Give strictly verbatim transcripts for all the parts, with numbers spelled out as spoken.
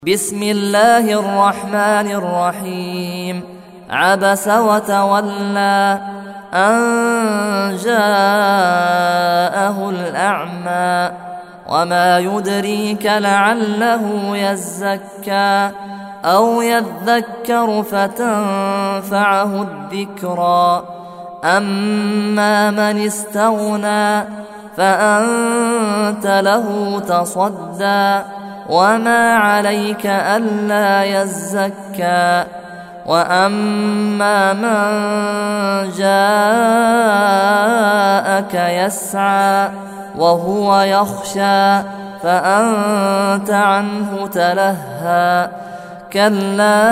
بسم الله الرحمن الرحيم. عبس وتولى أن جاءه الأعمى وما يدريك لعله يزكى أو يذكر فتنفعه الذكرى. أما من استغنى فأنت له تصدى وما عليك ألا يزكى. وأما من جاءك يسعى وهو يخشى فأنت عنه تلهى. كلا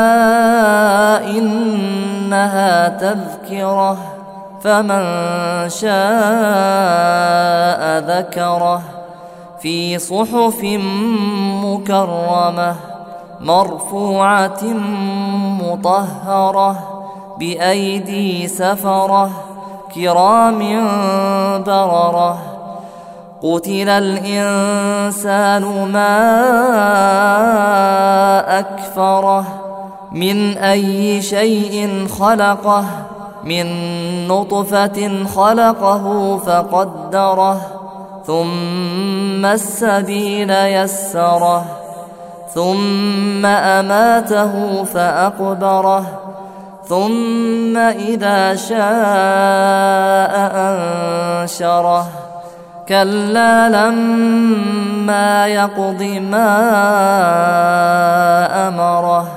إنها تذكرة فمن شاء ذكره في صحف مكرمة مرفوعة مطهرة بأيدي سفرة كرام بررة. قتل الإنسان ما أكفره من أي شيء خلقه من نطفة خلقه فقدره ثم السبيل يسره ثم أماته فأقبره ثم إذا شاء أنشره. كلا لما يقض ما أمره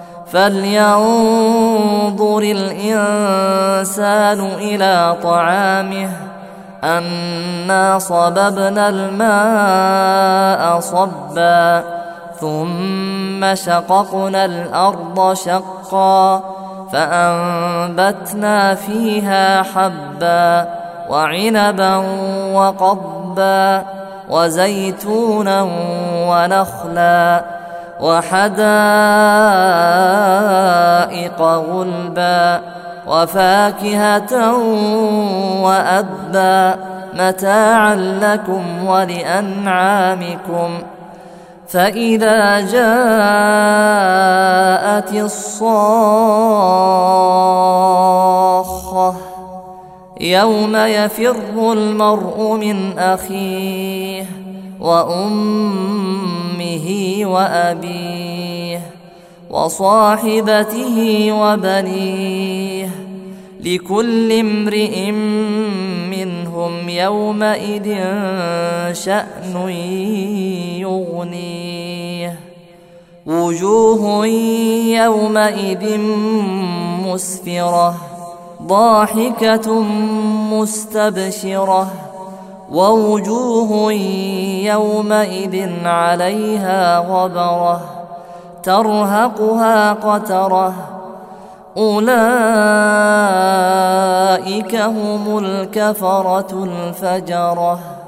فلينظر الإنسان إلى طعامه أنا صببنا الماء صبا ثم شققنا الأرض شقا فأنبتنا فيها حبا وعنبا وقضبا وزيتونا ونخلا وحدائق غلبا وفاكهة وأبا متاعا لكم ولأنعامكم. فإذا جاءت الصاخة يوم يفر المرء من أخيه وأمه وأبيه وصاحبته وبنيه لكل امرئ منهم يومئذ شأن يغنيه. وجوه يومئذ مسفرة ضاحكة مستبشرة ووجوه يومئذ عليها غبرة ترهقها قترة. أولئك هم الكفرة الفجرة.